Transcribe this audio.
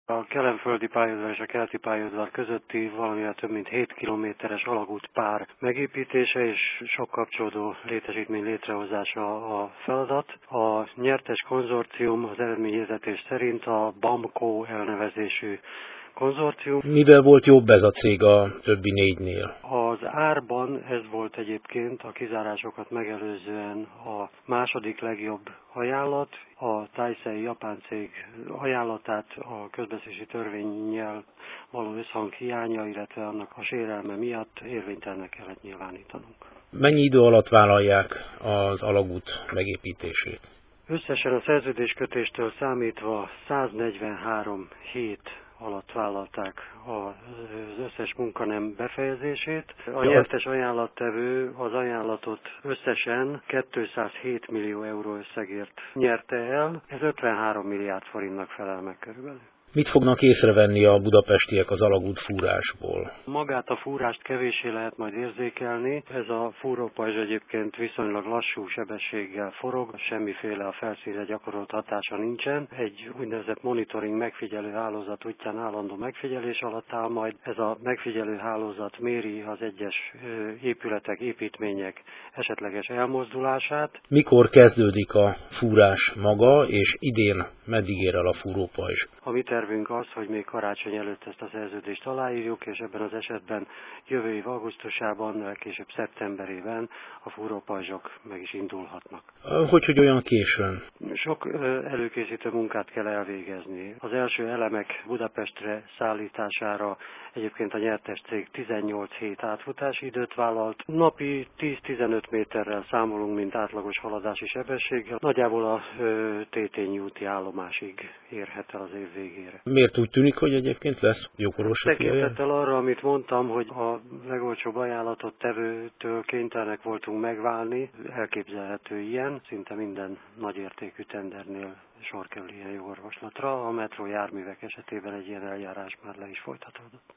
A kelenföldi pályaudvar és a keleti pályaudvar közötti valamivel több mint 7 kilométeres alagút pár megépítése és sok kapcsolódó létesítmény létrehozása a feladat. A nyertes konzorcium az eredményhirdetést szerint a BAMCO elnevezésű konzorcium. Mivel volt jobb ez a cég a többi négynél? Az árban ez volt egyébként a kizárásokat megelőzően a második legjobb ajánlat. A Taisei japán cég ajánlatát a közbeszerzési törvénnyel való összhang hiánya, illetve annak a sérelme miatt érvénytelennek kellett nyilvánítanunk. Mennyi idő alatt vállalják az alagút megépítését? Összesen a szerződéskötéstől számítva 143 hét alatt vállalták az összes munkanem befejezését. A nyertes ajánlattevő az ajánlatot összesen 207 millió euró összegért nyerte el. Ez 53 milliárd forintnak felel meg körülbelül. Mit fognak észrevenni a budapestiek az alagút fúrásból? Magát a fúrást kevéssé lehet majd érzékelni. Ez a fúrópajzs egyébként viszonylag lassú sebességgel forog, semmiféle a felszínre gyakorolt hatása nincsen. Egy úgynevezett monitoring megfigyelő hálózat útján állandó megfigyelés alatt áll majd. Ez a megfigyelő hálózat méri az egyes épületek, építmények esetleges elmozdulását. Mikor kezdődik a fúrás maga, és idén meddig ér el a fúrópajzs? A mi tervünk az, hogy még karácsony előtt ezt a szerződést aláírjuk, és ebben az esetben jövő év augusztusában, később szeptemberében a fúrópajzsok meg is indulhatnak. Hogy olyan későn? Sok előkészítő munkát kell elvégezni. Az első elemek Budapestre szállítására egyébként a nyertes cég 18 hét átfutási időt vállalt. Napi 10-15 méterrel számolunk, mint átlagos haladási sebességgel. Nagyjából a Tétényi úti állomásig érhet el az év végére. Miért úgy tűnik, hogy egyébként lesz jókorvosi fiaja? Tekintettel arra, amit mondtam, hogy a legolcsóbb ajánlatot tevőtől kénytelenek voltunk megválni, elképzelhető ilyen, szinte minden nagyértékű tendernél sor kerül ilyen jogorvoslatra. A metró járművek esetében egy ilyen eljárás már le is folytatódott.